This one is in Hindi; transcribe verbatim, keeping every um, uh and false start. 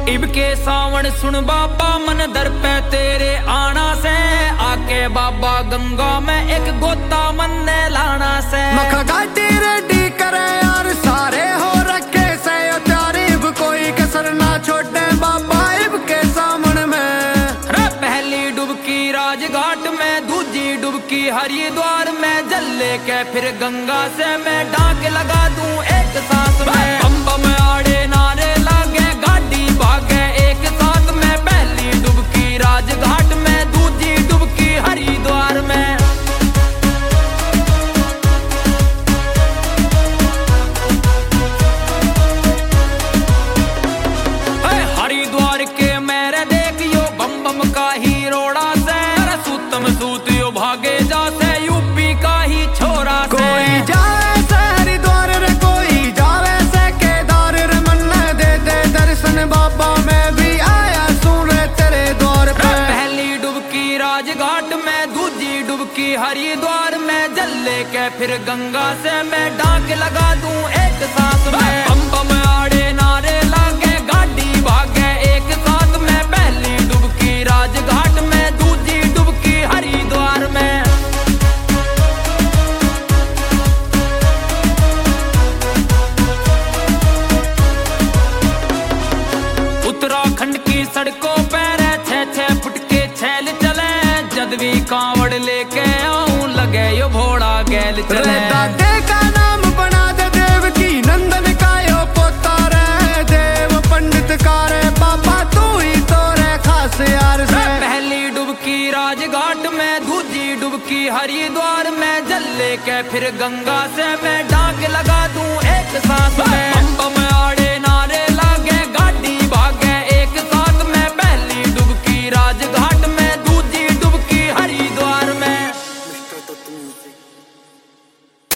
इब के सावन सुन बाबा मन दर पे तेरे आना से, आके बाबा गंगा में एक गोता मन ने लाना से। मखा गाड़ी रेडी करे यार सारे हो रखे से त्यारी, कोई कसर ना छोड़े बाबा इब के सावन में। रे पहली डुबकी राजघाट में, दूजी डुबकी हरिद्वार में, जल्ले के फिर गंगा से मैं डांक लगा दूं एक सांस में। बम बम आड़े नारे लागे गाड़ी भागे एक साथ में, पहली डुबकी राजघाट में, दूजी डुबकी हरिद्वार में। हरिद्वार के मेरे देखियो बम बम का ही रोड़ा से, सूतम सूतियो भागे जाते यूपी का ही छोरा से। कोई जावे से हरिद्वार रे कोई जावे से केदार रे, मन दे दे दर्शन बाबा मैं भी आया सुन रे तेरे द्वार पे। पहली डुबकी राजघाट में, दूजी डुबकी हरिद्वार में, जल्ले के फिर गंगा से मैं डांक लगा दूं एक सांस में। बम बम आड़े नारे लागे गाड़ी भागे एक साथ में, पहली डुबकी राजघाट में, दूजी डुबकी हरिद्वार में। उत्तराखंड की सड़कों पर छह छह फुट के छैल चले, जद भी कांवड़ लेके आऊं लगे यो भोड़ा गैल चले। दादे का नाम बना दे देव की नंदन का यो पोता रे, देव पंडित का रे बाबा तू ही तो रे खास यार से। पहली डुबकी राजघाट में, दूजी डुबकी हरिद्वार में, जल्ले के फिर गंगा से मैं डांक लगा दूं एक सांस में।